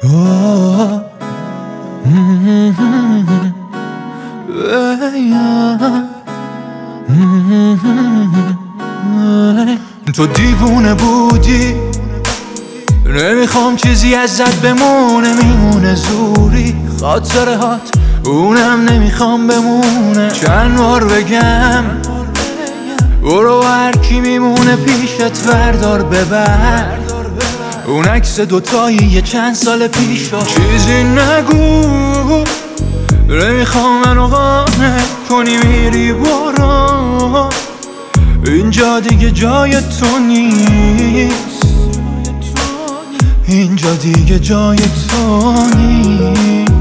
Oh, تو دیوونه بودی، نمیخوام چیزی ازت بمونه، میمونه زوری خاطرهات، اونم نمیخوام بمونه. چند بار بگم برو، هر کی میمونه پیشت وردار ببر، اون عکس دوتایی یه چند سال پیشا. چیزی نگو، نمیخوام منو قانع کنی، میری برو، اینجا دیگه جای تو نیست، اینجا دیگه جای تو نیست.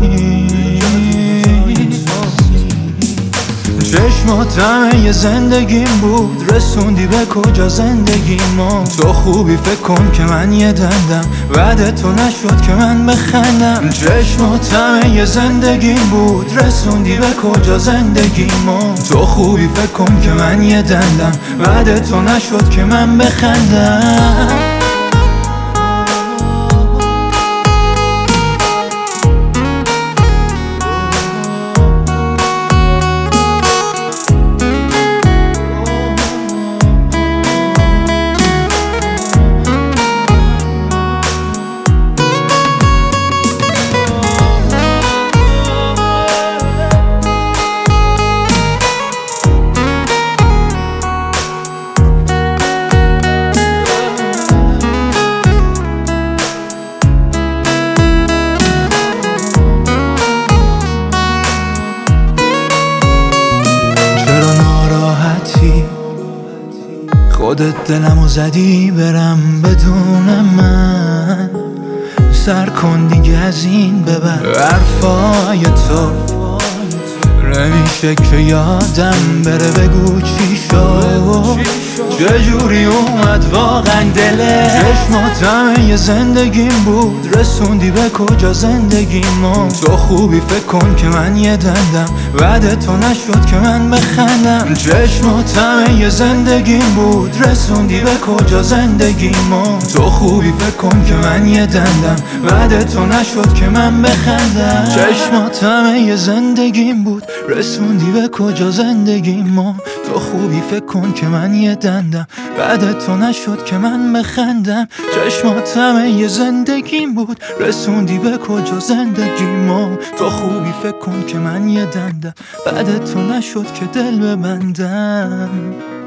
چشمات همه زندگیم بود، رسوندی به کجا زندگی ما. تو خوبی فکر کن که من یه دندم، بعد تو نشد که من بخندم. چشمات همه زندگیم بود، رسوندی به کجا زندگی ما. تو خوبی فکر کن که من یه دندم، بعد تو نشد که من بخندم. خودت دلمو زدی برم بدون من، سر کن دیگه از این ببر. حرفای تو نمیشه که یادم بره، بگو چی شد، چجوری اومد واقعا دلت. چشمات همه زندگیم بود، رسوندی به کجا زندگی ما. تو خوبی فکر کن که من یه دندم، بعد تو نشد که من بخندم. چشمات همه زندگیم بود، رسوندی به کجا زندگی ما. تو خوبی فکر کن که من یه دندم، بعد تو نشد که من بخندم. چشمات همه زندگیم بود، رسوندی به کجا زندگی ما. تو خوبی فکر کن که من یه دندم، بعد تو نشد که من بخندم. چشمات همه زندگیم بود، رسوندی به کجا زندگی ما. تو خوبی فکر کن که من یه دندم، بعد تو نشد که دل ببندم.